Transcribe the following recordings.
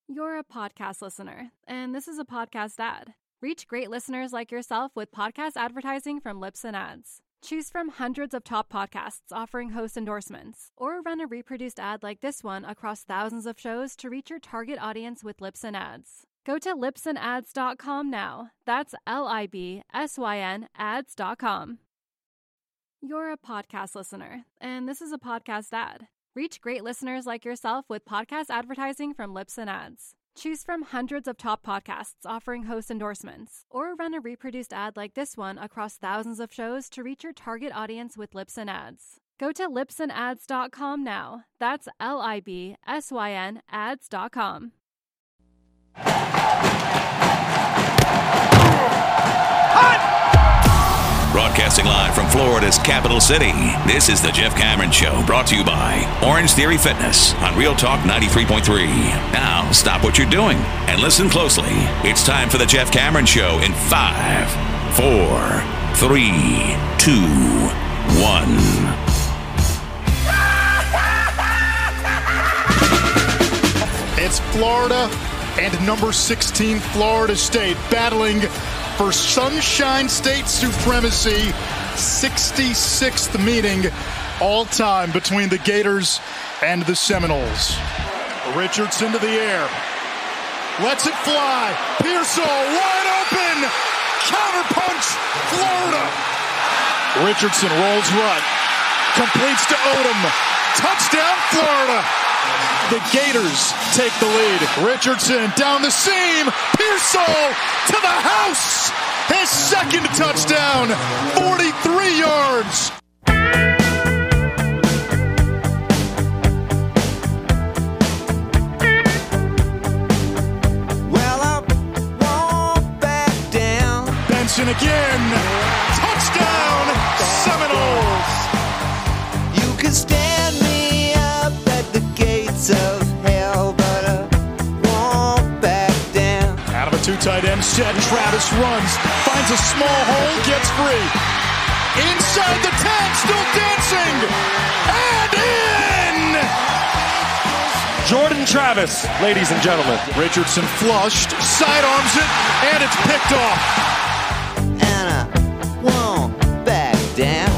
You're a podcast listener, and this is a podcast ad. Reach great listeners like yourself with podcast advertising from Libsyn Ads. Choose from hundreds of top podcasts offering host endorsements, or run a reproduced ad like this one across thousands of shows to reach your target audience with Libsyn Ads. Go to libsynads.com now. That's LIBSYN ads.com. You're a podcast listener, and this is a podcast ad. Reach great listeners like yourself with podcast advertising from Libsyn Ads. Choose from hundreds of top podcasts offering host endorsements, or run a reproduced ad like this one across thousands of shows to reach your target audience with Libsyn Ads. Go to libsynads.com now. That's LIBSYN ads.com. Broadcasting live from Florida's capital city, this is the Jeff Cameron Show, brought to you by Orange Theory Fitness on Real Talk 93.3. Now, stop what you're doing and listen closely. It's time for the Jeff Cameron Show in 5, 4, 3, 2, 1. It's Florida and number 16 Florida State battling for Sunshine State supremacy. 66th meeting all time between the Gators and the Seminoles. Richardson to the air. Lets it fly. Pearsall wide open. Counterpunch, Florida. Richardson rolls right. Completes to Odom. Touchdown, Florida. The Gators take the lead. Richardson down the seam. Pearsall to the house. His second touchdown. 43 yards. Well, I won't back down. Benson again. Touchdown, Seminoles. You can stand me up at the gates of hell, but I won't back down. Out of a two tight end set, Travis runs, finds a small hole, gets free. Inside the 10, still dancing, and in! Jordan Travis, ladies and gentlemen. Richardson flushed, sidearms it, and it's picked off. And I won't back down.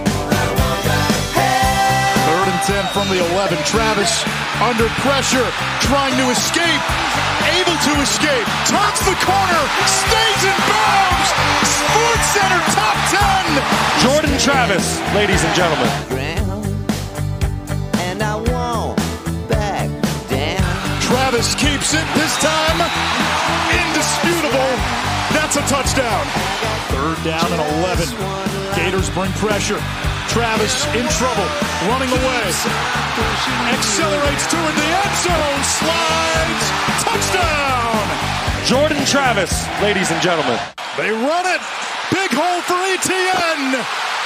3rd and 10 from the 11. Travis under pressure, trying to escape, able to escape, turns the corner, stays in bounds. Sports Center top 10. Jordan Travis, ladies and gentlemen. Ground. And I won't back down. Travis keeps it this time. Indisputable. That's a touchdown. 3rd down and 11. Gators bring pressure. Travis in trouble, running away. Accelerates toward the end zone, slides, touchdown! Jordan Travis, ladies and gentlemen. They run it, big hole for ETN!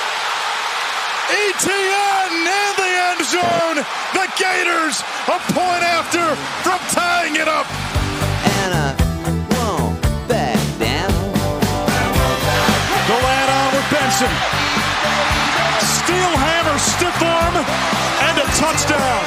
ETN in the end zone! The Gators a point after from tying it up! And I won't back down. Delan with Benson. Steel hammer, stiff arm, and a touchdown.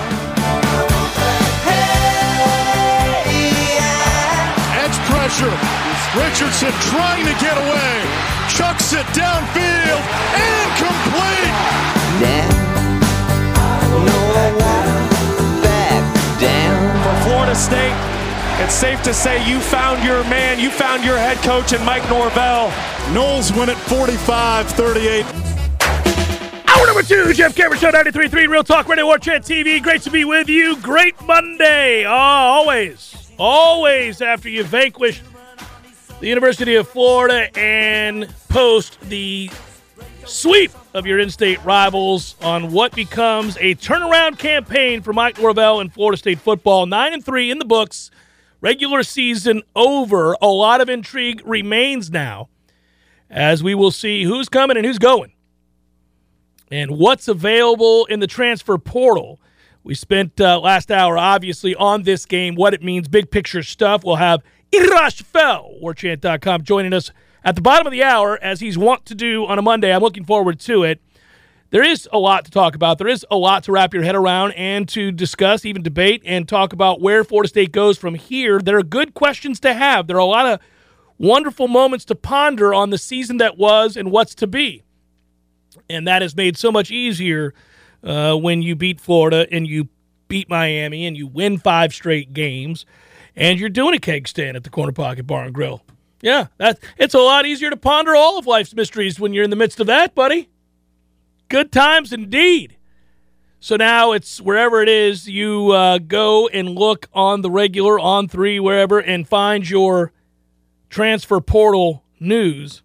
Edge pressure. Richardson trying to get away. Chucks it downfield. Incomplete. Down. No, I won't back down. For Florida State, it's safe to say you found your man, you found your head coach in Mike Norvell. Noles win it 45-38. Hour number 2, Jeff Cameron Show, 93.3 Real Talk Radio, War Chant TV. Great to be with you. Great Monday. Always after you vanquish the University of Florida and post the sweep of your in-state rivals on what becomes a turnaround campaign for Mike Norvell and Florida State football. 9-3 in the books. Regular season over. A lot of intrigue remains now as we will see who's coming and who's going and what's available in the transfer portal. We spent last hour, obviously, on this game, what it means, big picture stuff. We'll have Irash Fell, warchant.com, joining us at the bottom of the hour, as he's wont to do on a Monday. I'm looking forward to it. there is a lot to talk about. There is a lot to wrap your head around and to discuss, even debate, and talk about where Florida State goes from here. There are good questions to have. There are a lot of wonderful moments to ponder on the season that was and what's to be. And that is made so much easier when you beat Florida and you beat Miami and you win 5 straight games and you're doing a keg stand at the Corner Pocket Bar and Grill. Yeah, it's a lot easier to ponder all of life's mysteries when you're in the midst of that, buddy. Good times indeed. So now it's wherever it is, you go and look on the regular, on 3, wherever, and find your transfer portal news.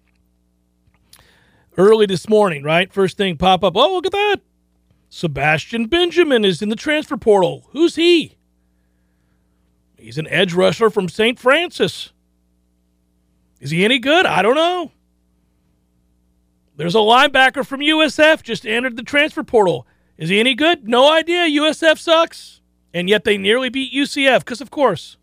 Early this morning, right? First thing pop up. Oh, look at that. Sebastian Benjamin is in the transfer portal. Who's he? He's an edge rusher from St. Francis. Is he any good? I don't know. There's a linebacker from USF just entered the transfer portal. Is he any good? No idea. USF sucks. And yet they nearly beat UCF because, of course.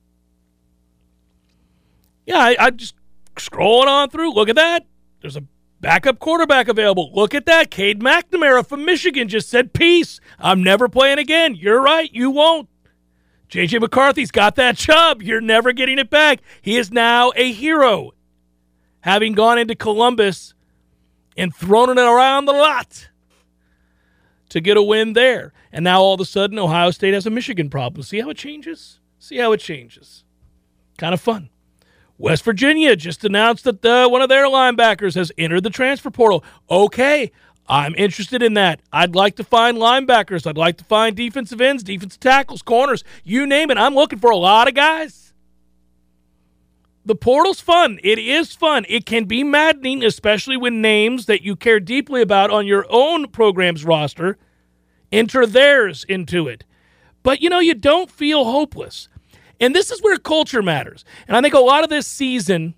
Yeah, I just scrolling on through. Look at that. There's a backup quarterback available. Look at that. Cade McNamara from Michigan just said, peace. I'm never playing again. You're right. You won't. J.J. McCarthy's got that job. You're never getting it back. He is now a hero, having gone into Columbus and thrown it around the lot to get a win there. And now all of a sudden, Ohio State has a Michigan problem. See how it changes? See how it changes. Kind of fun. West Virginia just announced that one of their linebackers has entered the transfer portal. Okay, I'm interested in that. I'd like to find linebackers. I'd like to find defensive ends, defensive tackles, corners, you name it. I'm looking for a lot of guys. The portal's fun. It is fun. It can be maddening, especially when names that you care deeply about on your own program's roster enter theirs into it. But, you don't feel hopeless. And this is where culture matters. And I think a lot of this season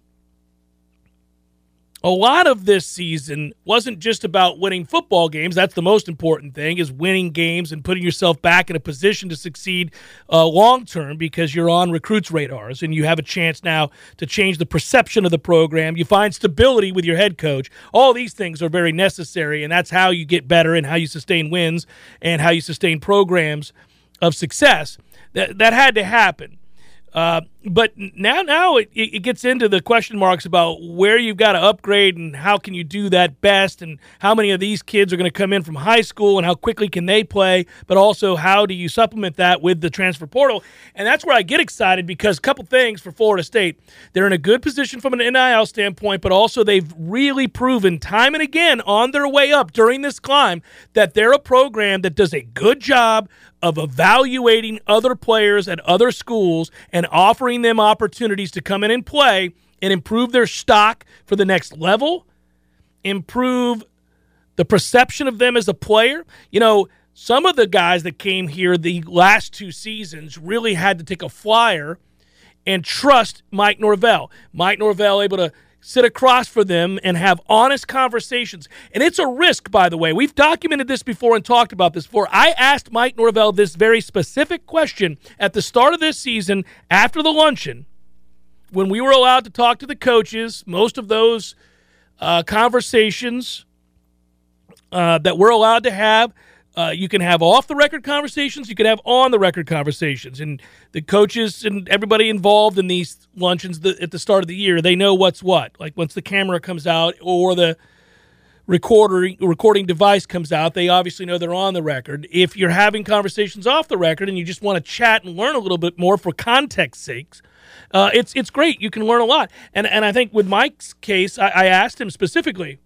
wasn't just about winning football games. That's the most important thing, is winning games and putting yourself back in a position to succeed long-term, because you're on recruits' radars and you have a chance now to change the perception of the program. You find stability with your head coach. All these things are very necessary, and that's how you get better and how you sustain wins and how you sustain programs of success. That had to happen. But now it gets into the question marks about where you've got to upgrade and how can you do that best, and how many of these kids are going to come in from high school and how quickly can they play, but also how do you supplement that with the transfer portal. And that's where I get excited, because a couple things for Florida State. They're in a good position from an NIL standpoint, but also they've really proven time and again on their way up during this climb that they're a program that does a good job of evaluating other players at other schools and offering them opportunities to come in and play and improve their stock for the next level, improve the perception of them as a player. Some of the guys that came here the last 2 seasons really had to take a flyer and trust Mike Norvell. Mike Norvell able to sit across for them and have honest conversations. And it's a risk, by the way. We've documented this before and talked about this before. I asked Mike Norvell this very specific question at the start of this season after the luncheon, when we were allowed to talk to the coaches. Most of those conversations that we're allowed to have, you can have off-the-record conversations, you can have on-the-record conversations. And the coaches and everybody involved in these luncheons at the start of the year, they know what's what. Like once the camera comes out or the recording device comes out, they obviously know they're on the record. If you're having conversations off the record and you just want to chat and learn a little bit more for context sakes, it's great. You can learn a lot. And I think with Mike's case, I asked him specifically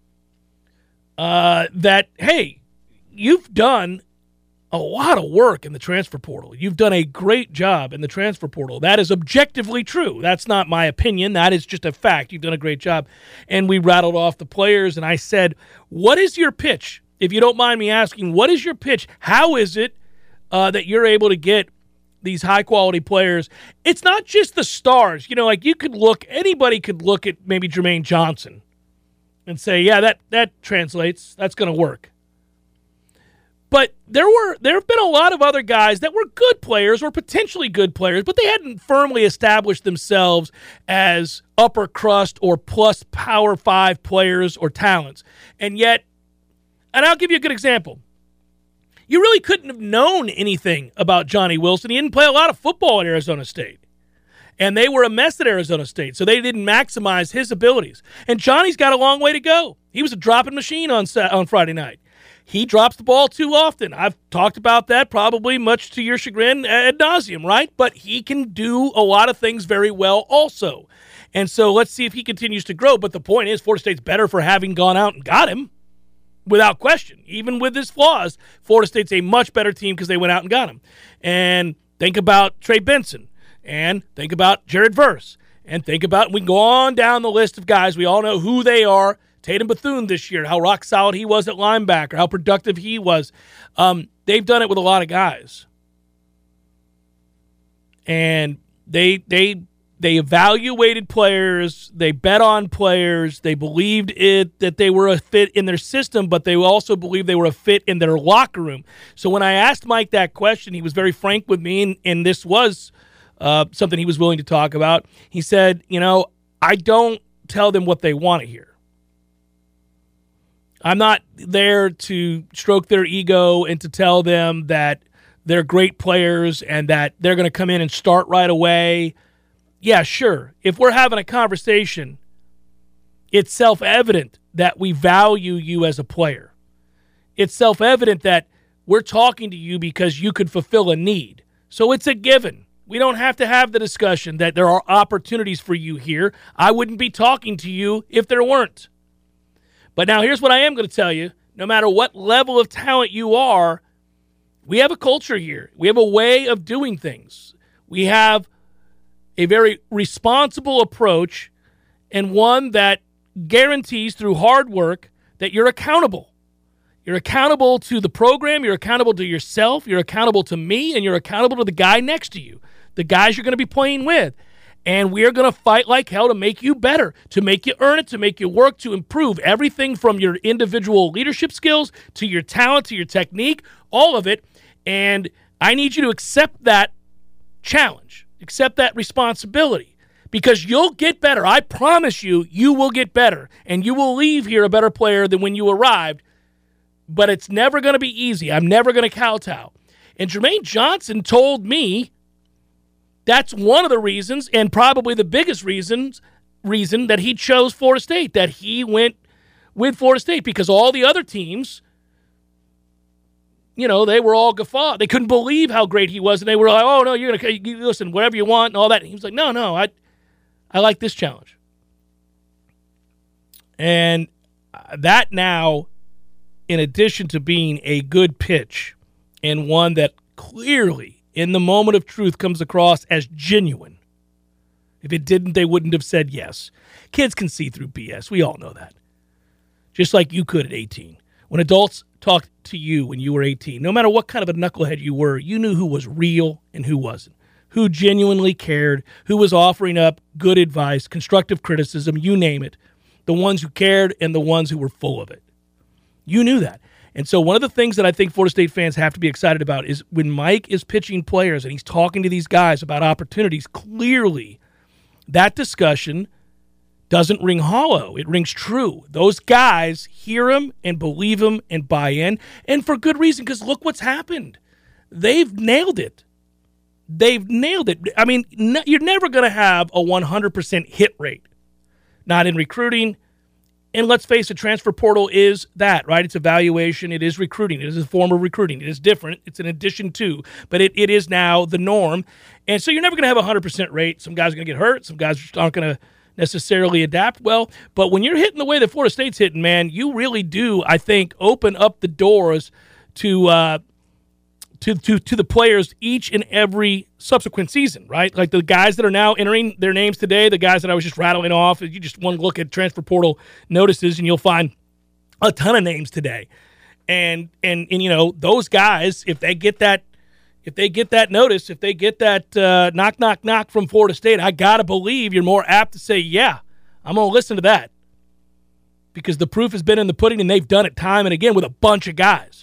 that, hey, you've done a lot of work in the transfer portal. You've done a great job in the transfer portal. That is objectively true. That's not my opinion. That is just a fact. You've done a great job. And we rattled off the players, and I said, what is your pitch? If you don't mind me asking, what is your pitch? How is it that you're able to get these high-quality players? It's not just the stars. Anybody could look at maybe Jermaine Johnson and say, yeah, that translates. That's going to work. But there have been a lot of other guys that were good players or potentially good players, but they hadn't firmly established themselves as upper crust or plus Power 5 players or talents. And yet And I'll give you a good example. You really couldn't have known anything about Johnny Wilson. He didn't play a lot of football at Arizona State. And they were a mess at Arizona State, so they didn't maximize his abilities. And Johnny's got a long way to go. He was a dropping machine on Friday night. He drops the ball too often. I've talked about that probably much to your chagrin ad nauseum, right? But he can do a lot of things very well also. And so let's see if he continues to grow. But the point is, Florida State's better for having gone out and got him, without question. Even with his flaws, Florida State's a much better team because they went out and got him. And think about Trey Benson. And think about Jared Verse. And think about, we can go on down the list of guys. We all know who they are. Tatum Bethune this year, how rock solid he was at linebacker, how productive he was. They've done it with a lot of guys. And they evaluated players. They bet on players. They believed that they were a fit in their system, but they also believed they were a fit in their locker room. So when I asked Mike that question, he was very frank with me, and this was something he was willing to talk about. He said, I don't tell them what they want to hear. I'm not there to stroke their ego and to tell them that they're great players and that they're going to come in and start right away. Yeah, sure. If we're having a conversation, it's self-evident that we value you as a player. It's self-evident that we're talking to you because you could fulfill a need. So it's a given. We don't have to have the discussion that there are opportunities for you here. I wouldn't be talking to you if there weren't. But now here's what I am going to tell you. No matter what level of talent you are, we have a culture here. We have a way of doing things. We have a very responsible approach and one that guarantees through hard work that you're accountable. You're accountable to the program. You're accountable to yourself. You're accountable to me, and you're accountable to the guy next to you, the guys you're going to be playing with. And we're going to fight like hell to make you better, to make you earn it, to make you work, to improve everything from your individual leadership skills to your talent, to your technique, all of it. And I need you to accept that challenge, accept that responsibility, because you'll get better. I promise you, you will get better, and you will leave here a better player than when you arrived. But it's never going to be easy. I'm never going to kowtow. And Jermaine Johnson told me that's one of the reasons, and probably the biggest reason that he chose Florida State, that he went with Florida State, because all the other teams, they were all guffawed. They couldn't believe how great he was, and they were like, oh, no, you're going to listen, whatever you want and all that. And he was like, no, I like this challenge. And that now, in addition to being a good pitch and one that clearly, in the moment of truth, comes across as genuine. If it didn't, they wouldn't have said yes. Kids can see through BS. We all know that. Just like you could at 18. When adults talked to you when you were 18, no matter what kind of a knucklehead you were, you knew who was real and who wasn't, who genuinely cared, who was offering up good advice, constructive criticism, you name it, the ones who cared and the ones who were full of it. You knew that. And so one of the things that I think Florida State fans have to be excited about is when Mike is pitching players and he's talking to these guys about opportunities, clearly that discussion doesn't ring hollow. It rings true. Those guys hear him and believe him and buy in, and for good reason, because look what's happened. They've nailed it. They've nailed it. I mean, you're never going to have a 100% hit rate, not in recruiting. And let's face it, transfer portal is that, right? It's evaluation. It is recruiting. It is a form of recruiting. It is different. It's an addition to, but it is now the norm. And so you're never going to have a 100% rate. Some guys are going to get hurt. Some guys aren't going to necessarily adapt well. But when you're hitting the way that Florida State's hitting, man, you really do, I think, open up the doors to the players each and every subsequent season, right? Like the guys that are now entering their names today, the guys that I was just rattling off, you just want to look at transfer portal notices and you'll find a ton of names today. And those guys, if they get that notice, if they get that knock from Florida State, I got to believe you're more apt to say, yeah, I'm going to listen to that. Because the proof has been in the pudding and they've done it time and again with a bunch of guys.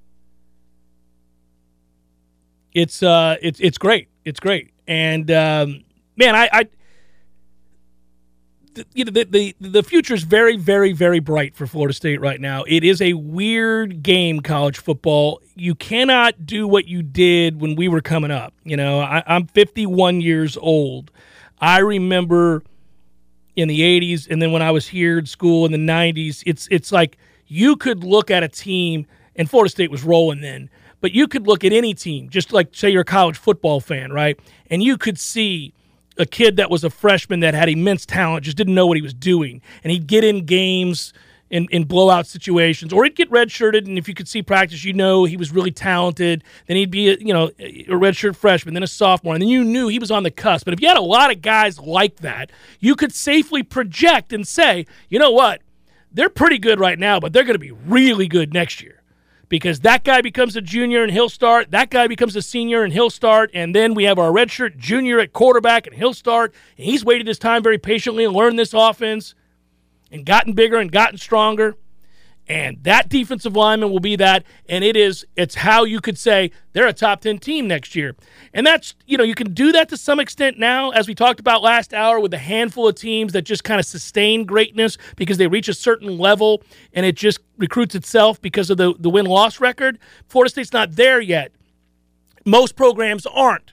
It's great. It's great. And, man, the future is very, very, very bright for Florida State right now. It is a weird game, college football. You cannot do what you did when we were coming up. I'm 51 years old. I remember in the 80s, and then when I was here at school in the 90s, it's like you could look at a team, and Florida State was rolling then, but you could look at any team, just like, say, you're a college football fan, right? And you could see a kid that was a freshman that had immense talent, just didn't know what he was doing, and he'd get in games in blowout situations, or he'd get redshirted, and if you could see practice, he was really talented. Then he'd be a redshirt freshman, then a sophomore, and then you knew he was on the cusp. But if you had a lot of guys like that, you could safely project and say, you know what, they're pretty good right now, but they're going to be really good next year. Because that guy becomes a junior and he'll start, that guy becomes a senior and he'll start, and then we have our redshirt junior at quarterback and he'll start, and he's waited his time very patiently and learned this offense and gotten bigger and gotten stronger, and that defensive lineman will be that, and it's how you could say they're a top 10 team next year. And that's, you can do that to some extent now, as we talked about last hour, with a handful of teams that just kind of sustain greatness because they reach a certain level and it just recruits itself because of the win-loss record. Florida State's not there yet. Most programs aren't.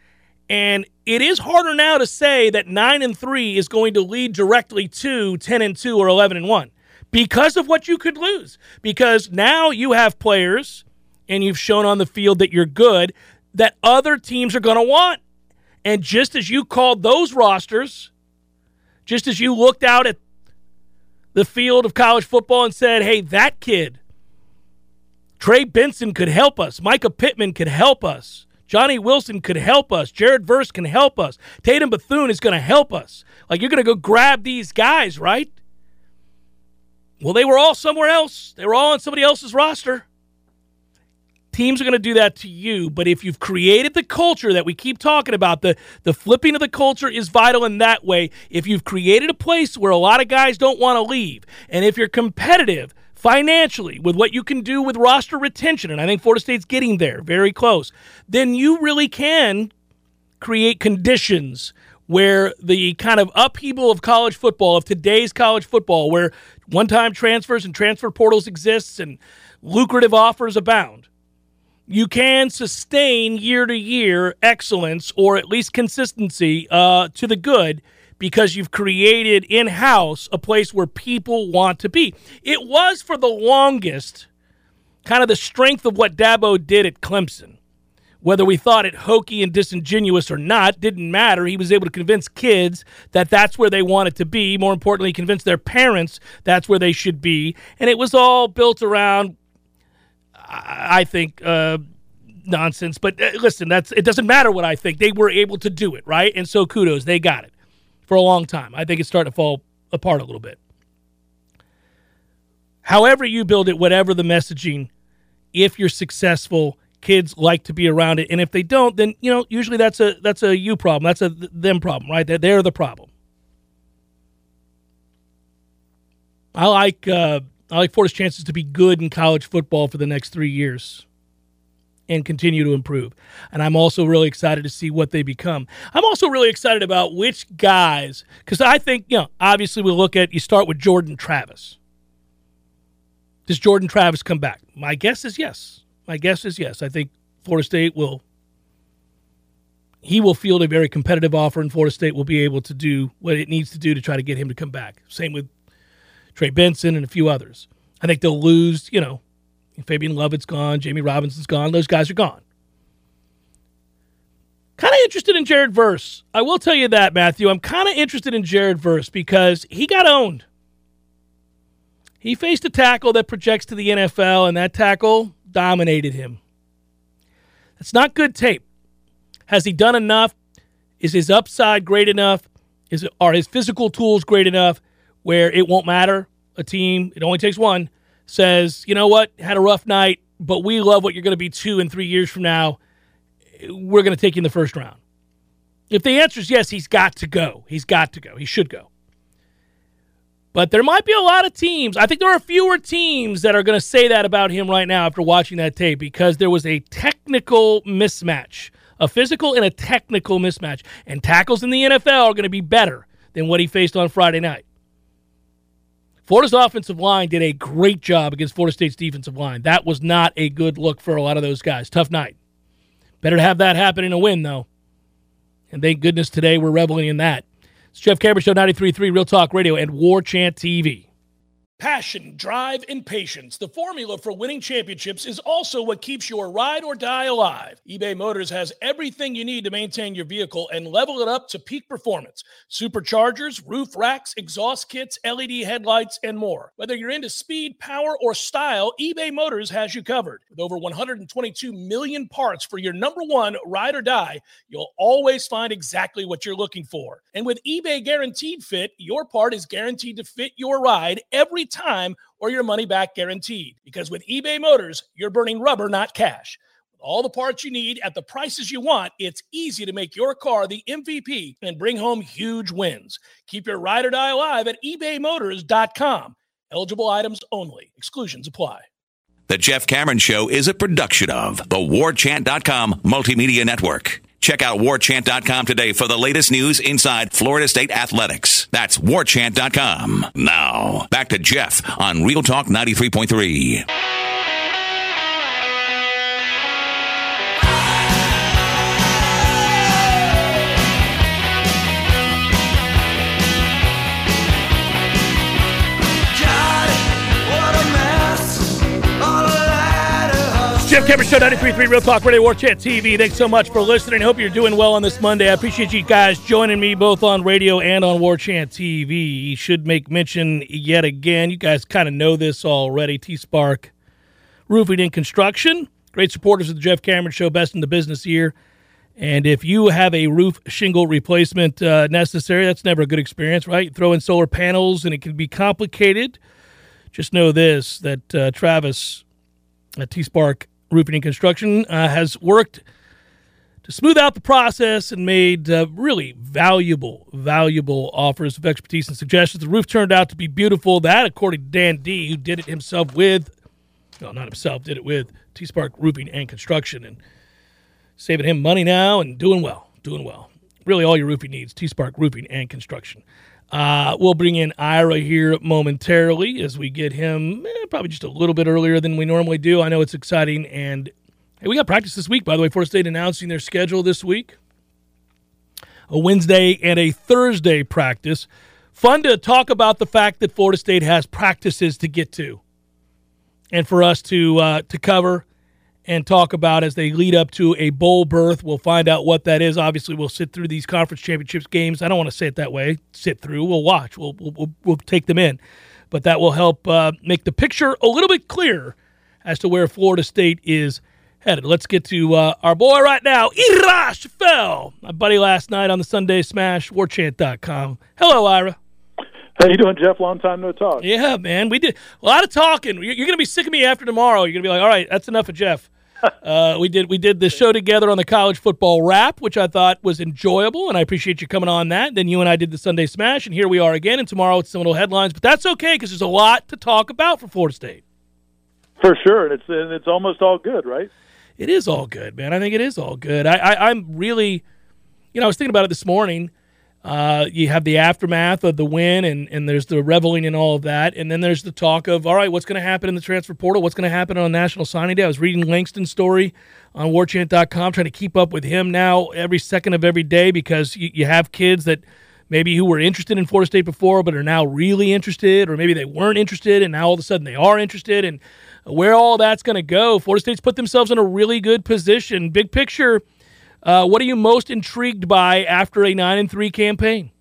And it is harder now to say that 9-3 is going to lead directly to 10-2 or 11-1 because of what you could lose. Because now you have players, and you've shown on the field that you're good, that other teams are going to want. And just as you called those rosters, just as you looked out at the field of college football and said, hey, that kid, Trey Benson could help us, Micah Pittman could help us, Johnny Wilson could help us, Jared Verse can help us, Tatum Bethune is going to help us. Like, you're going to go grab these guys, right? Well, they were all somewhere else. They were all on somebody else's roster. Teams are going to do that to you, but if you've created the culture that we keep talking about, the flipping of the culture is vital in that way. If you've created a place where a lot of guys don't want to leave, and if you're competitive financially with what you can do with roster retention, and I think Florida State's getting there, very close, then you really can create conditions where the kind of upheaval of college football, of today's college football, where one-time transfers and transfer portals exists and lucrative offers abound, you can sustain year-to-year excellence, or at least consistency to the good, because you've created in-house a place where people want to be. It was, for the longest, kind of the strength of what Dabo did at Clemson. Whether we thought it hokey and disingenuous or not, didn't matter. He was able to convince kids that that's where they wanted to be. More importantly, convince their parents that's where they should be. And it was all built around, I think, nonsense. But listen, it doesn't matter what I think. They were able to do it, right? And so kudos. They got it for a long time. I think it's starting to fall apart a little bit. However you build it, whatever the messaging, if you're successful, kids like to be around it. And if they don't, then, usually that's a you problem. That's a them problem, right? They're the problem. I like Florida's chances to be good in college football for the next 3 years and continue to improve. And I'm also really excited to see what they become. I'm also really excited about which guys, because I think, obviously you start with Jordan Travis. Does Jordan Travis come back? My guess is yes. I think Florida State will field a very competitive offer, and Florida State will be able to do what it needs to do to try to get him to come back. Same with Trey Benson and a few others. I think they'll lose, Fabian Lovett's gone, Jamie Robinson's gone. Those guys are gone. Kind of interested in Jared Verse. I will tell you that, Matthew. I'm kind of interested in Jared Verse because he got owned. He faced a tackle that projects to the NFL, and that tackle dominated him. That's not good tape. Has he done enough? Is his upside great enough? Are his physical tools great enough where it won't matter? A team, it only takes one, says, you know what, had a rough night, but we love what you're going to be 2 and 3 years from now. We're going to take you in the first round. If the answer is yes, he's got to go. He's got to go. He should go. But there might be a lot of teams. I think there are fewer teams that are going to say that about him right now after watching that tape, because there was a technical mismatch, a physical and a technical mismatch. And tackles in the NFL are going to be better than what he faced on Friday night. Florida's offensive line did a great job against Florida State's defensive line. That was not a good look for a lot of those guys. Tough night. Better to have that happen in a win, though. And thank goodness today we're reveling in that. It's Jeff Cameron Show, 93.3 Real Talk Radio and War Chant TV. Passion, drive, and patience. The formula for winning championships is also what keeps your ride or die alive. eBay Motors has everything you need to maintain your vehicle and level it up to peak performance. Superchargers, roof racks, exhaust kits, LED headlights, and more. Whether you're into speed, power, or style, eBay Motors has you covered. With over 122 million parts for your number one ride or die, you'll always find exactly what you're looking for. And with eBay Guaranteed Fit, your part is guaranteed to fit your ride every time or your money back guaranteed. Because with eBay Motors, you're burning rubber, not cash. With all the parts you need at the prices you want, it's easy to make your car the MVP and bring home huge wins. Keep your ride or die alive at ebaymotors.com. Eligible items only. Exclusions apply. The Jeff Cameron Show is a production of the WarChant.com Multimedia Network. Check out WarChant.com today for the latest news inside Florida State athletics. That's WarChant.com. Now, back to Jeff on Real Talk 93.3. Jeff Cameron Show, 93.3 Real Talk Radio, War Chant TV. Thanks so much for listening. Hope you're doing well on this Monday. I appreciate you guys joining me both on radio and on War Chant TV. Should make mention yet again, you guys kind of know this already, T-Spark Roofing and Construction. Great supporters of the Jeff Cameron Show, best in the business here. And if you have a roof shingle replacement necessary, that's never a good experience, right? You throw in solar panels and it can be complicated. Just know this, that Travis at T-Spark Roofing and Construction has worked to smooth out the process and made really valuable offers of expertise and suggestions. The roof turned out to be beautiful. That, according to Dan D., who did it himself with, well, not himself, did it with T-Spark Roofing and Construction, and saving him money now and doing well. Really all your roofing needs, T-Spark Roofing and Construction. We'll bring in Ira here momentarily as we get him probably just a little bit earlier than we normally do. I know it's exciting, and hey, we got practice this week, by the way. Florida State announcing their schedule this week. A Wednesday and a Thursday practice. Fun to talk about the fact that Florida State has practices to get to and for us to cover and talk about as they lead up to a bowl berth. We'll find out what that is. Obviously, we'll sit through these conference championships games. I don't want to say it that way. Sit through. We'll watch. We'll take them in. But that will help make the picture a little bit clearer as to where Florida State is headed. Let's get to our boy right now, Ira Schoffel, my buddy last night on the Sunday Smash, warchant.com. Hello, Ira. How you doing, Jeff? Long time no talk. Yeah, man. We did a lot of talking. You're going to be sick of me after tomorrow. You're going to be like, all right, that's enough of Jeff. We did the show together on the college football wrap, which I thought was enjoyable, and I appreciate you coming on that. Then you and I did the Sunday Smash, and here we are again, and tomorrow it's some little headlines. But that's okay because there's a lot to talk about for Florida State. For sure, and it's almost all good, right? It is all good, man. I think it is all good. I'm really, I was thinking about it this morning. You have the aftermath of the win, and there's the reveling in all of that. And then there's the talk of, all right, what's going to happen in the transfer portal? What's going to happen on National Signing Day? I was reading Langston's story on warchant.com, trying to keep up with him now every second of every day because you have kids that maybe who were interested in Florida State before but are now really interested, or maybe they weren't interested and now all of a sudden they are interested. And where all that's going to go, Florida State's put themselves in a really good position. Big picture, what are you most intrigued by after a 9-3 campaign?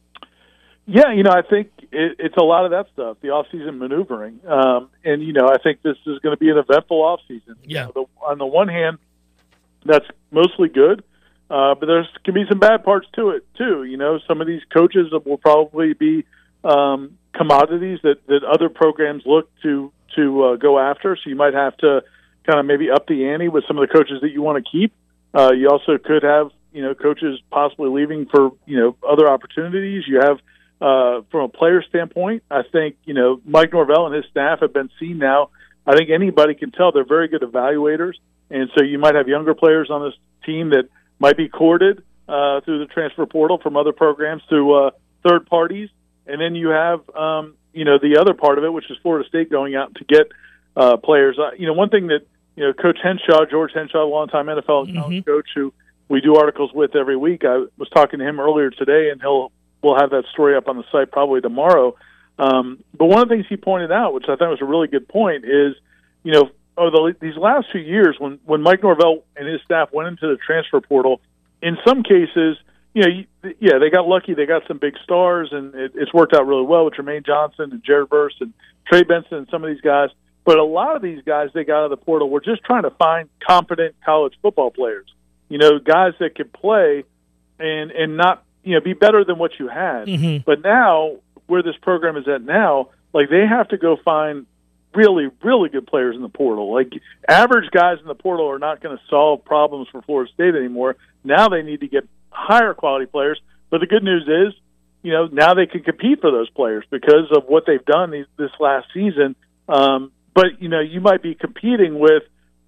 Yeah, I think it's a lot of that stuff, the offseason maneuvering. And I think this is going to be an eventful offseason. Yeah. On the one hand, that's mostly good, but there can be some bad parts to it, too. Some of these coaches will probably be commodities that other programs look to go after, so you might have to kind of maybe up the ante with some of the coaches that you want to keep. You also could have, coaches possibly leaving for, other opportunities. You have, from a player standpoint, I think, Mike Norvell and his staff have been seen now. I think anybody can tell they're very good evaluators. And so you might have younger players on this team that might be courted through the transfer portal from other programs to third parties, and then you have the other part of it, which is Florida State going out to get players. One thing that Coach Henshaw, George Henshaw, a longtime NFL college coach who we do articles with every week. I was talking to him earlier today, and we'll have that story up on the site probably tomorrow. But one of the things he pointed out, which I thought was a really good point, is these last few years when Mike Norvell and his staff went into the transfer portal, in some cases, they got lucky. They got some big stars, and it's worked out really well with Jermaine Johnson and Jared Verse and Trey Benson and some of these guys. But a lot of these guys they got out of the portal were just trying to find competent college football players. Guys that could play and not be better than what you had. Mm-hmm. But now, where this program is at now, like they have to go find really, really good players in the portal. Like average guys in the portal are not going to solve problems for Florida State anymore. Now they need to get higher quality players. But the good news is, now they can compete for those players because of what they've done this last season. But you might be competing with,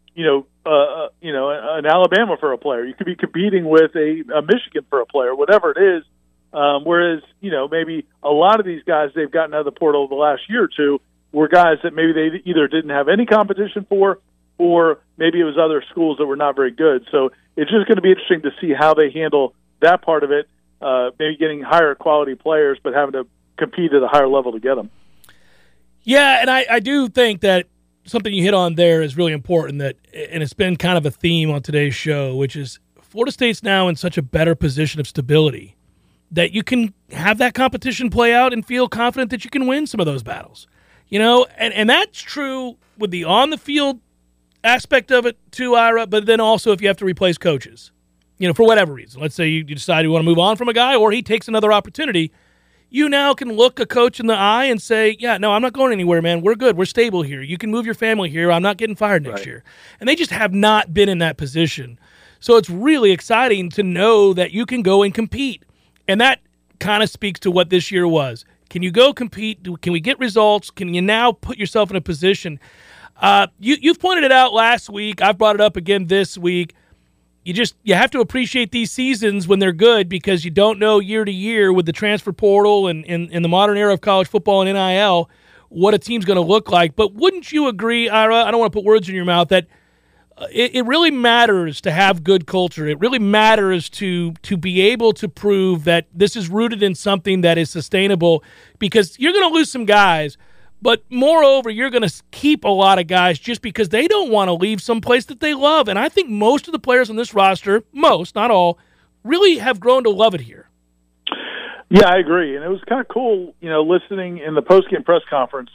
an Alabama for a player. You could be competing with a Michigan for a player, whatever it is. Whereas, maybe a lot of these guys they've gotten out of the portal the last year or two were guys that maybe they either didn't have any competition for, or maybe it was other schools that were not very good. So it's just going to be interesting to see how they handle that part of it, maybe getting higher quality players, but having to compete at a higher level to get them. Yeah, and I do think that something you hit on there is really important, and it's been kind of a theme on today's show, which is Florida State's now in such a better position of stability that you can have that competition play out and feel confident that you can win some of those battles. And that's true with the on-the-field aspect of it too, Ira, but then also if you have to replace coaches, for whatever reason. Let's say you decide you want to move on from a guy or he takes another opportunity. You now can look a coach in the eye and say, yeah, no, I'm not going anywhere, man. We're good. We're stable here. You can move your family here. I'm not getting fired next year. And they just have not been in that position. So it's really exciting to know that you can go and compete. And that kind of speaks to what this year was. Can you go compete? Can we get results? Can you now put yourself in a position? You've pointed it out last week. I've brought it up again this week. You have to appreciate these seasons when they're good because you don't know year to year with the transfer portal and in the modern era of college football and NIL what a team's going to look like. But wouldn't you agree, Ira, I don't want to put words in your mouth, that it really matters to have good culture. It really matters to be able to prove that this is rooted in something that is sustainable because you're going to lose some guys, but moreover, you're going to keep a lot of guys just because they don't want to leave someplace that they love. And I think most of the players on this roster, most, not all, really have grown to love it here. Yeah, I agree. And it was kind of cool, listening in the postgame press conference,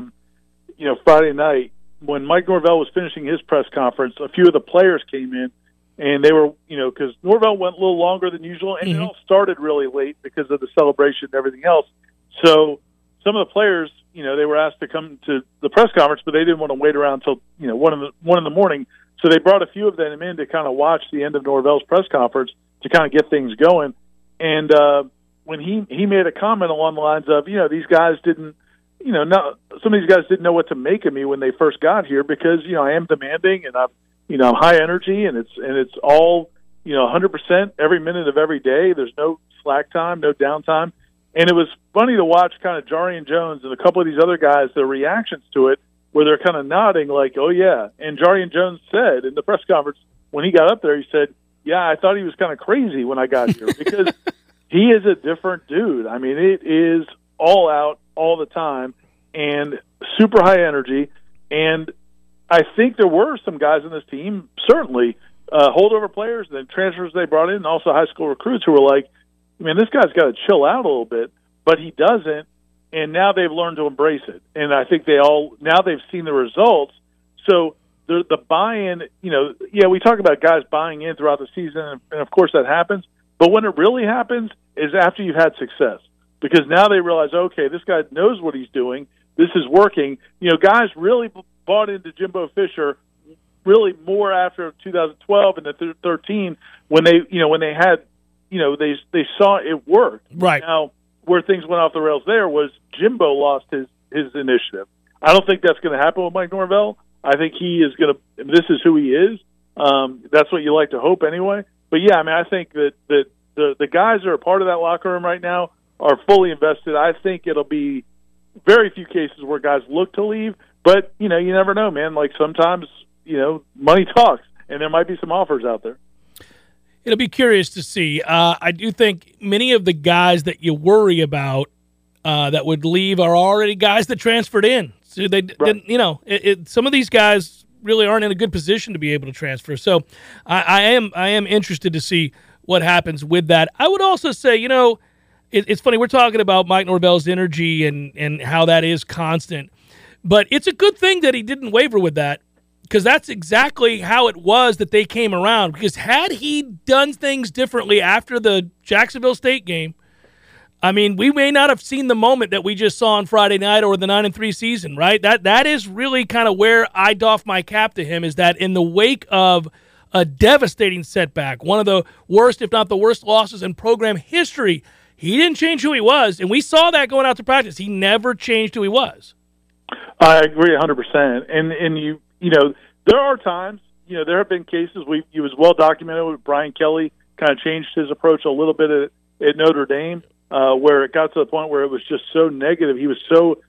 Friday night, when Mike Norvell was finishing his press conference, a few of the players came in, and they were, because Norvell went a little longer than usual, and it all started really late because of the celebration and everything else. So some of the players, they were asked to come to the press conference, but they didn't want to wait around until, 1 in the morning. So they brought a few of them in to kind of watch the end of Norvell's press conference to kind of get things going. And when he made a comment along the lines of, these guys didn't, some of these guys didn't know what to make of me when they first got here because, I am demanding and I'm high energy and it's all, 100% every minute of every day. There's no slack time, no downtime. And it was funny to watch kind of Jarian Jones and a couple of these other guys, their reactions to it, where they're kind of nodding like, oh, yeah. And Jarian Jones said in the press conference when he got up there, he said, yeah, I thought he was kind of crazy when I got here because he is a different dude. I mean, it is all out all the time and super high energy. And I think there were some guys in this team, certainly holdover players, and then transfers they brought in, and also high school recruits who were like, man, this guy's got to chill out a little bit, but he doesn't, and now they've learned to embrace it. And I think now they've seen the results. So the buy-in, we talk about guys buying in throughout the season, and of course that happens, but when it really happens is after you've had success, because now they realize, okay, this guy knows what he's doing, this is working. Guys really bought into Jimbo Fisher really more after 2012 and 2013 when they had, they saw it worked. Right. Now, where things went off the rails there was Jimbo lost his initiative. I don't think that's going to happen with Mike Norvell. I think he is going to – this is who he is. That's what you like to hope anyway. But, yeah, I mean, I think that the guys that are a part of that locker room right now are fully invested. I think it'll be very few cases where guys look to leave, but, you never know, man. Like sometimes, money talks, and there might be some offers out there. It'll be curious to see. I do think many of the guys that you worry about that would leave are already guys that transferred in. So they, right. Some of these guys really aren't in a good position to be able to transfer. So I am interested to see what happens with that. I would also say, it's funny, we're talking about Mike Norvell's energy and how that is constant. But it's a good thing that he didn't waver with that, because that's exactly how it was that they came around. Because had he done things differently after the Jacksonville State game, I mean, we may not have seen the moment that we just saw on Friday night or the 9-3 season, right? That is really kind of where I doff my cap to him, is that in the wake of a devastating setback, one of the worst, if not the worst, losses in program history, he didn't change who he was, and we saw that going out to practice. He never changed who he was. I agree 100%. And there are times, there have been cases, he was well documented with Brian Kelly, kind of changed his approach a little bit at Notre Dame, where it got to the point where it was just so negative. He was so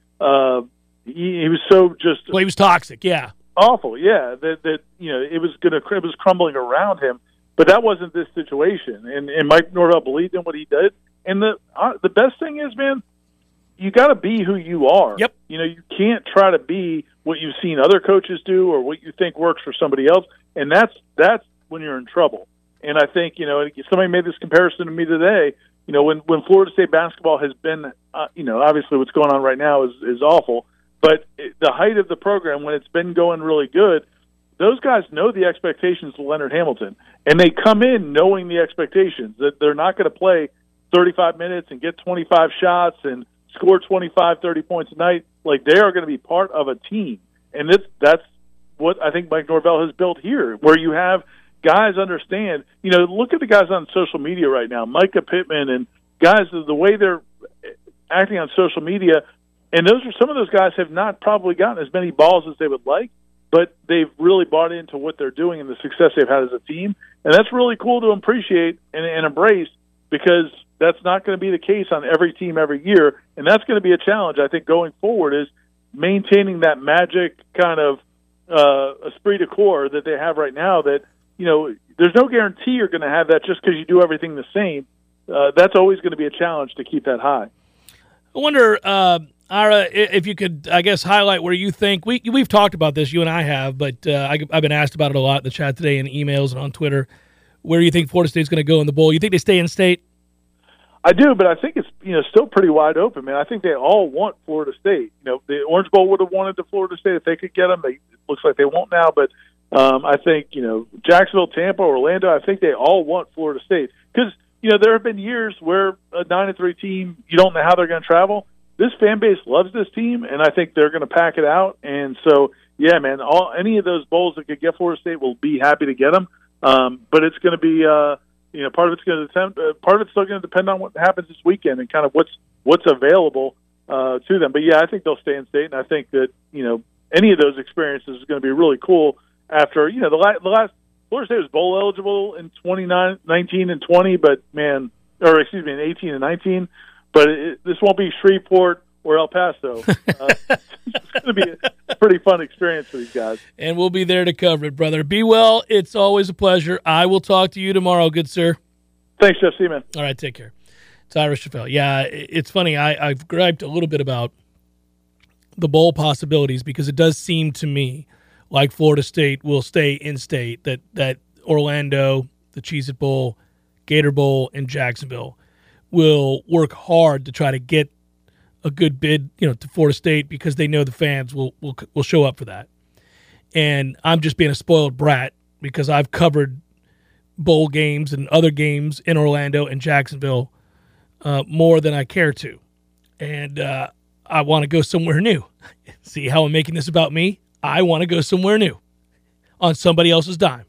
he was so just he was toxic, yeah, awful, yeah. That it was crumbling around him. But that wasn't this situation, and Mike Norvell believed in what he did. And the best thing is, man, you got to be who you are. Yep. You can't try to be what you've seen other coaches do or what you think works for somebody else, and that's when you're in trouble. And I think somebody made this comparison to me today. When Florida State basketball has been, obviously what's going on right now is awful, but the height of the program, when it's been going really good, those guys know the expectations of Leonard Hamilton, and they come in knowing the expectations, that they're not going to play 35 minutes and get 25 shots and score 25, 30 points a night. Like, they are going to be part of a team. And that's what I think Mike Norvell has built here, where you have guys understand, look at the guys on social media right now, Micah Pittman and guys, the way they're acting on social media. And some of those guys have not probably gotten as many balls as they would like, but they've really bought into what they're doing and the success they've had as a team. And that's really cool to appreciate and embrace, because that's not going to be the case on every team every year. And that's going to be a challenge, I think, going forward, is maintaining that magic kind of esprit de corps that they have right now, that, there's no guarantee you're going to have that just because you do everything the same. That's always going to be a challenge to keep that high. I wonder, Ira, if you could, I guess, highlight where you think, we've talked about this, you and I have, but I've been asked about it a lot in the chat today, in emails and on Twitter, where you think Florida State's going to go in the bowl. You think they stay in state? I do, but I think it's still pretty wide open, man. I think they all want Florida State. The Orange Bowl would have wanted to Florida State if they could get them. It looks like they won't now, but I think Jacksonville, Tampa, Orlando, I think they all want Florida State, because there have been years where a 9-3 team, you don't know how they're going to travel. This fan base loves this team, and I think they're going to pack it out. And so, yeah, man, any of those bowls that could get Florida State will be happy to get them. But it's going to be part of it's going to part of it's still going to depend on what happens this weekend and kind of what's available to them. But yeah, I think they'll stay in state, and I think that any of those experiences is going to be really cool. After the last Florida State was bowl eligible in 2019 and 20, but in 18 and 19. But this won't be Shreveport or El Paso. It's going to be a pretty fun experience for these guys. And we'll be there to cover it, brother. Be well. It's always a pleasure. I will talk to you tomorrow, good sir. Thanks, Jeff. See you, man. All right, take care. It's Ira Schoffel. Yeah, it's funny. I've griped a little bit about the bowl possibilities, because it does seem to me like Florida State will stay in state, that Orlando, the Cheez-It Bowl, Gator Bowl, and Jacksonville will work hard to try to get a good bid, to Florida State, because they know the fans will show up for that. And I'm just being a spoiled brat, because I've covered bowl games and other games in Orlando and Jacksonville more than I care to. And I want to go somewhere new. See how I'm making this about me? I want to go somewhere new on somebody else's dime.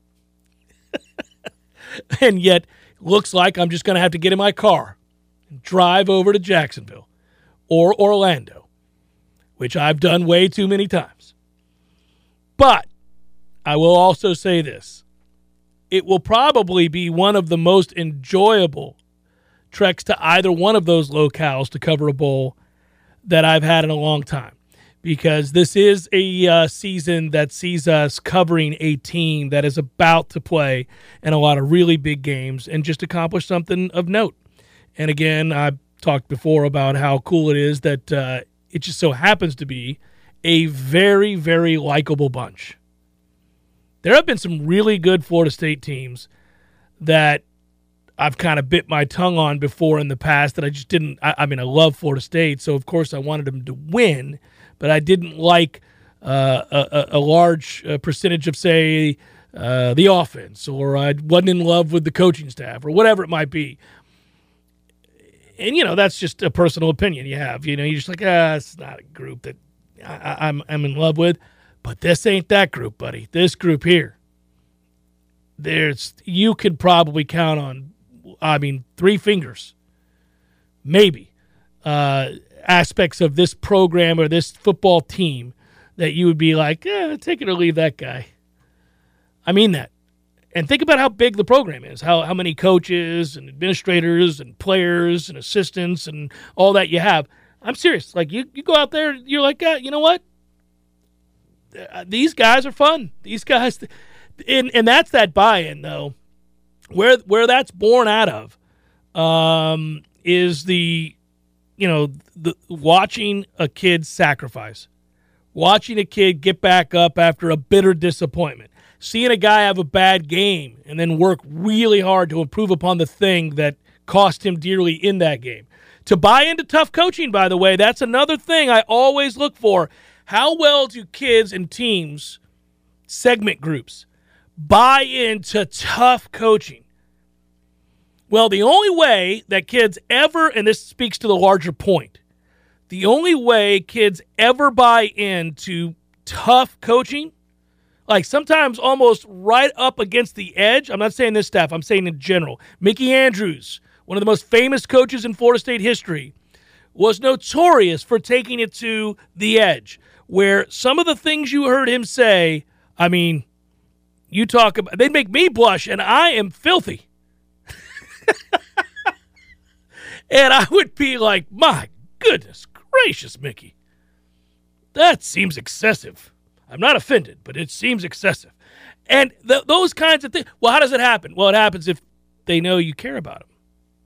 And yet, looks like I'm just going to have to get in my car and drive over to Jacksonville or Orlando, which I've done way too many times. But I will also say this. It will probably be one of the most enjoyable treks to either one of those locales to cover a bowl that I've had in a long time, because this is a season that sees us covering a team that is about to play in a lot of really big games and just accomplish something of note. And again, I've talked before about how cool it is that it just so happens to be a very, very likable bunch. There have been some really good Florida State teams that I've kind of bit my tongue on before in the past that I just didn't. I mean, I love Florida State, so of course I wanted them to win, but I didn't like a large percentage of, say, the offense, or I wasn't in love with the coaching staff, or whatever it might be. And, that's just a personal opinion you have. You're just like, it's not a group that I'm in love with. But this ain't that group, buddy. This group here, you could probably count on, 3 fingers, maybe, aspects of this program or this football team that you would be like, take it or leave that guy. I mean that. And think about how big the program is, how many coaches and administrators and players and assistants and all that you have. I'm serious. Like, you go out there, you're like, you know what? These guys are fun. These guys, and that's that buy-in, though. Where that's born out of is the watching a kid sacrifice, watching a kid get back up after a bitter disappointment, seeing a guy have a bad game and then work really hard to improve upon the thing that cost him dearly in that game. To buy into tough coaching, by the way, that's another thing I always look for. How well do kids and teams, segment groups, buy into tough coaching? Well, the only way that kids ever, and this speaks to the larger point, the only way kids ever buy into tough coaching, like sometimes almost right up against the edge. I'm not saying this staff, I'm saying in general. Mickey Andrews, one of the most famous coaches in Florida State history, was notorious for taking it to the edge, where some of the things you heard him say, you talk about, they make me blush, and I am filthy. And I would be like, my goodness gracious, Mickey, that seems excessive. I'm not offended, but it seems excessive. And those kinds of things. Well, how does it happen? Well, it happens if they know you care about them.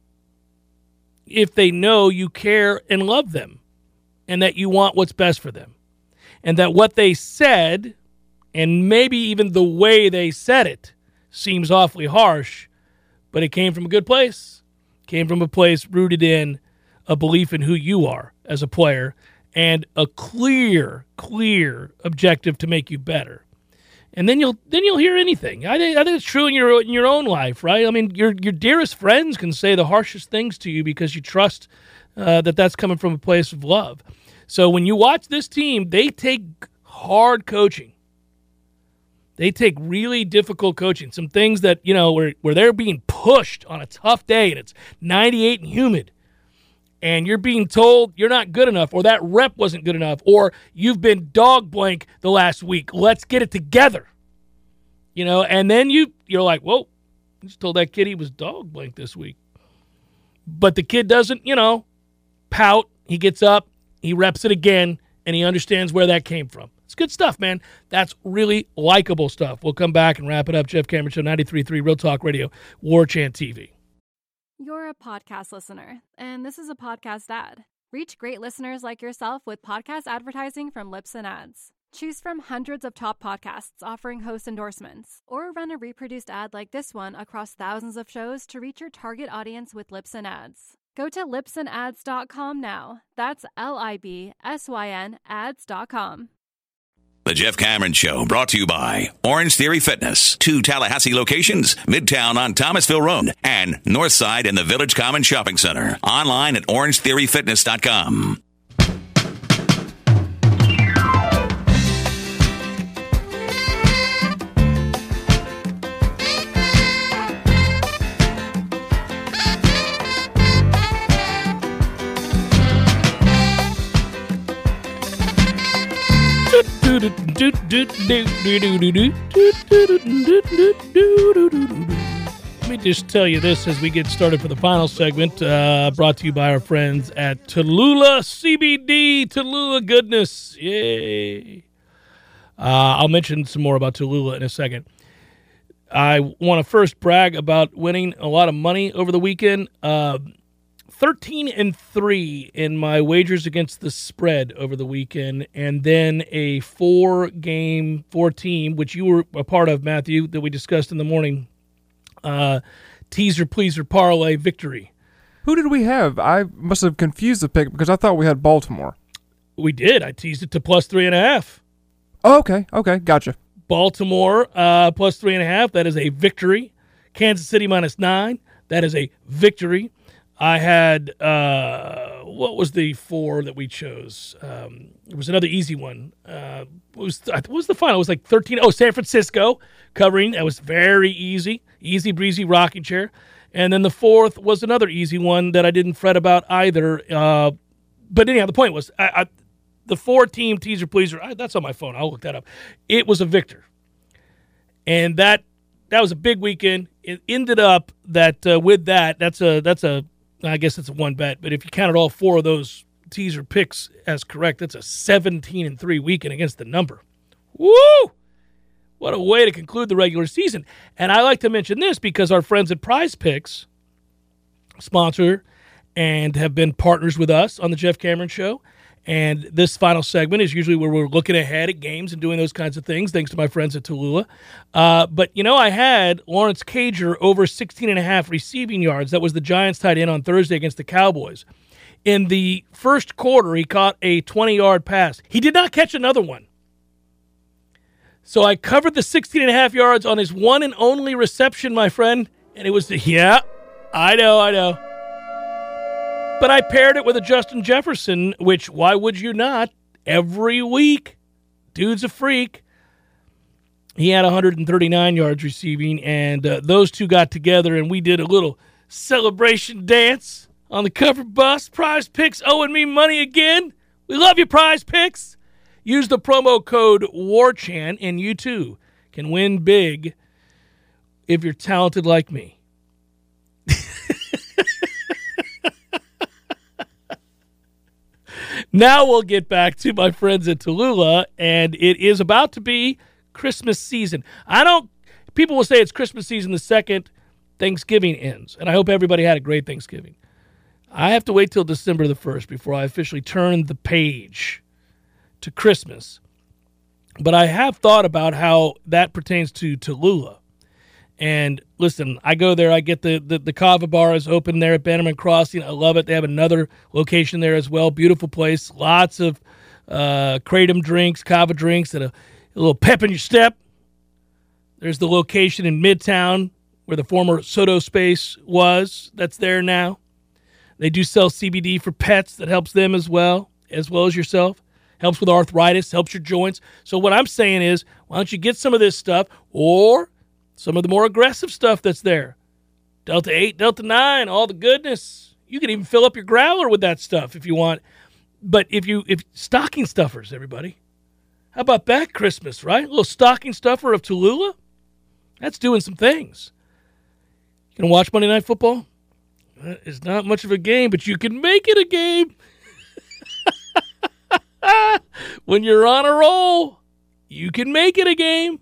If they know you care and love them and that you want what's best for them. And that what they said, and maybe even the way they said it, seems awfully harsh, but it came from a good place. Came from a place rooted in a belief in who you are as a player and a clear objective to make you better. And then you'll hear anything. I think it's true in your own life, right? I mean, your dearest friends can say the harshest things to you because you trust that's coming from a place of love. So when you watch this team, they take hard coaching. They take really difficult coaching. Some things that, where they're being pushed on a tough day and it's 98 and humid. And you're being told you're not good enough, or that rep wasn't good enough, or you've been dog blank the last week. Let's get it together. And then you're like, whoa, I just told that kid he was dog blank this week. But the kid doesn't, pout. He gets up, he reps it again, and he understands where that came from. It's good stuff, man. That's really likable stuff. We'll come back and wrap it up. Jeff Cameron Show, 93.3 Real Talk Radio, War Chant TV. You're a podcast listener, and this is a podcast ad. Reach great listeners like yourself with podcast advertising from Libsyn Ads. Choose from hundreds of top podcasts offering host endorsements, or run a reproduced ad like this one across thousands of shows to reach your target audience with Libsyn Ads. Go to libsynads.com now. That's LIBSYN ads.com. The Jeff Cameron Show, brought to you by Orange Theory Fitness. 2 Tallahassee locations, Midtown on Thomasville Road and Northside in the Village Common Shopping Center. Online at orangetheoryfitness.com. Let me just tell you this as we get started for the final segment, brought to you by our friends at Tallulah CBD. Tallulah goodness. Yay. I'll mention some more about Tallulah in a second. I want to first brag about winning a lot of money over the weekend. 13-3 in my wagers against the spread over the weekend, and then a 4-team, which you were a part of, Matthew, that we discussed in the morning, teaser pleaser parlay victory. Who did we have? I must have confused the pick because I thought we had Baltimore. We did. I teased it to plus 3.5. Oh, okay, gotcha. Baltimore plus 3.5. That is a victory. Kansas City minus 9. That is a victory. I had, what was the 4 that we chose? It was another easy one. What was the final? It was like 13. Oh, San Francisco covering. That was very easy. Easy breezy rocking chair. And then the 4th was another easy one that I didn't fret about either. But anyhow, the point was, the 4-team teaser pleaser, that's on my phone. I'll look that up. It was a victor. And that was a big weekend. It ended up that with that's a I guess it's a one bet, but if you counted all 4 of those teaser picks as correct, that's a 17-3 weekend against the number. Woo! What a way to conclude the regular season. And I like to mention this because our friends at Prize Picks sponsor and have been partners with us on the Jeff Cameron Show. And this final segment is usually where we're looking ahead at games and doing those kinds of things, thanks to my friends at Tallulah. But, I had Lawrence Cager over 16.5 receiving yards. That was the Giants tight end on Thursday against the Cowboys. In the first quarter, he caught a 20-yard pass. He did not catch another one. So I covered the 16.5 yards on his one and only reception, my friend. And it was, I know. But I paired it with a Justin Jefferson, which, why would you not? Every week. Dude's a freak. He had 139 yards receiving, and those two got together, and we did a little celebration dance on the covered bus. Prize Picks owing me money again. We love you, Prize Picks. Use the promo code WARCHANT, and you too can win big if you're talented like me. Now we'll get back to my friends at Tallulah, and it is about to be Christmas season. People will say it's Christmas season the second Thanksgiving ends, and I hope everybody had a great Thanksgiving. I have to wait till December the 1st before I officially turn the page to Christmas. But I have thought about how that pertains to Tallulah. And listen, I go there, I get the Kava bar is open there at Bannerman Crossing. I love it. They have another location there as well. Beautiful place. Lots of Kratom drinks, Kava drinks, and a little pep in your step. There's the location in Midtown where the former Soto space was. That's there now. They do sell CBD for pets. That helps them as well as yourself. Helps with arthritis, helps your joints. So what I'm saying is, why don't you get some of this stuff or some of the more aggressive stuff that's there. Delta 8, Delta 9, all the goodness. You can even fill up your growler with that stuff if you want. But if stocking stuffers, everybody. How about that Christmas, right? A little stocking stuffer of Tallulah. That's doing some things. You going to watch Monday Night Football? It's not much of a game, but you can make it a game. When you're on a roll, you can make it a game.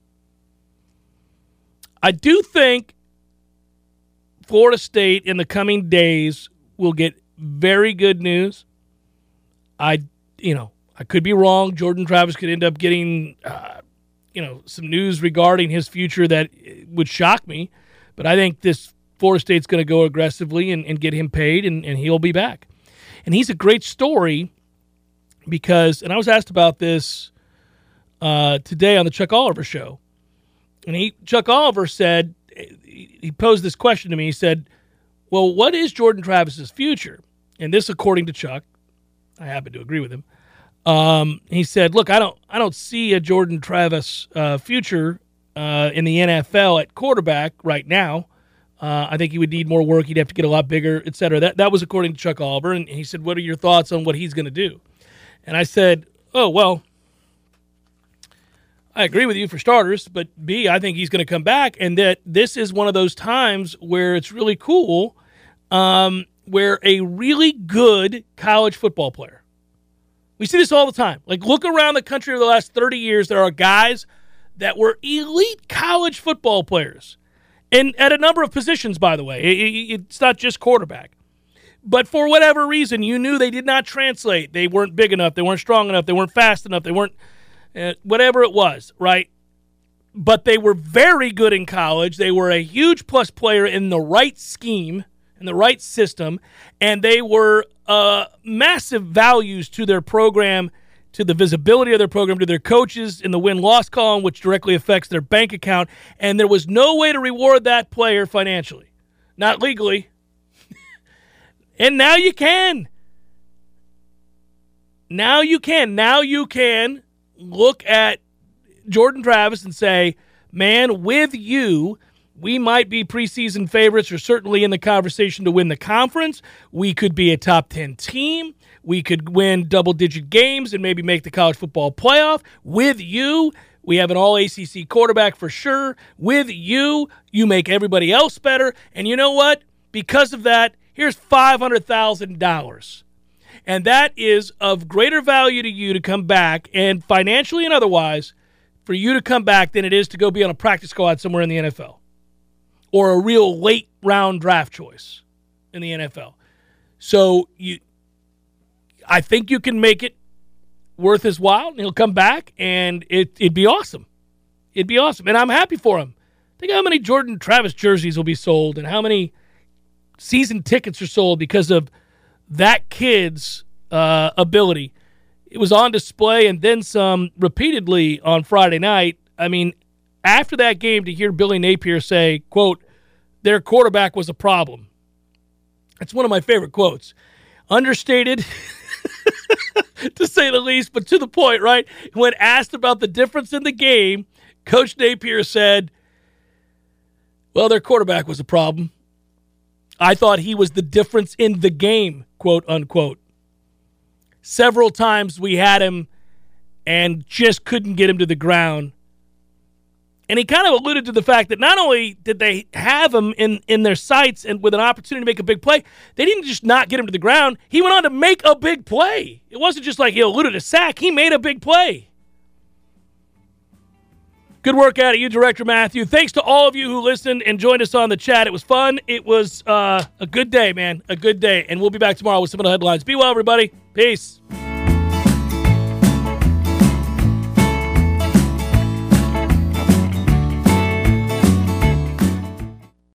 I do think Florida State in the coming days will get very good news. I could be wrong. Jordan Travis could end up getting, some news regarding his future that would shock me. But I think this Florida State's going to go aggressively and get him paid, and he'll be back. And he's a great story because, and I was asked about this today on the Chuck Oliver Show. And Chuck Oliver said, he posed this question to me. He said, well, what is Jordan Travis's future? And this, according to Chuck, I happen to agree with him. He said, look, I don't see a Jordan Travis future in the NFL at quarterback right now. I think he would need more work. He'd have to get a lot bigger, et cetera. That was according to Chuck Oliver. And he said, what are your thoughts on what he's going to do? And I said, oh, well, I agree with you for starters, but B, I think he's going to come back, and that this is one of those times where it's really cool, where a really good college football player, we see this all the time. Like, look around the country over the last 30 years, there are guys that were elite college football players, and at a number of positions, by the way. It's not just quarterback. But for whatever reason, you knew they did not translate. They weren't big enough. They weren't strong enough. They weren't fast enough. They weren't whatever it was, right? But they were very good in college. They were a huge plus player in the right scheme, in the right system, and they were massive values to their program, to the visibility of their program, to their coaches in the win-loss column, which directly affects their bank account. And there was no way to reward that player financially, not legally. And now you can. Now you can. Now you can look at Jordan Travis and say, man, with you, we might be preseason favorites or certainly in the conversation to win the conference. We could be a top 10 team. We could win double-digit games and maybe make the college football playoff. With you, we have an all-ACC quarterback for sure. With you, you make everybody else better. And you know what? Because of that, here's $500,000. And that is of greater value to you to come back, and financially and otherwise, for you to come back than it is to go be on a practice squad somewhere in the NFL or a real late-round draft choice in the NFL. So I think you can make it worth his while, and he'll come back, and it'd be awesome. It'd be awesome, and I'm happy for him. Think how many Jordan Travis jerseys will be sold and how many season tickets are sold because of that kid's ability. It was on display and then some repeatedly on Friday night. I mean, after that game, to hear Billy Napier say, quote, their quarterback was a problem. That's one of my favorite quotes. Understated, to say the least, but to the point, right? When asked about the difference in the game, Coach Napier said, well, their quarterback was a problem. I thought he was the difference in the game, quote, unquote. Several times we had him and just couldn't get him to the ground. And he kind of alluded to the fact that not only did they have him in their sights and with an opportunity to make a big play, they didn't just not get him to the ground. He went on to make a big play. It wasn't just like he eluded a sack. He made a big play. Good work out of you, Director Matthew. Thanks to all of you who listened and joined us on the chat. It was fun. It was a good day, man. A good day. And we'll be back tomorrow with some of the headlines. Be well, everybody. Peace.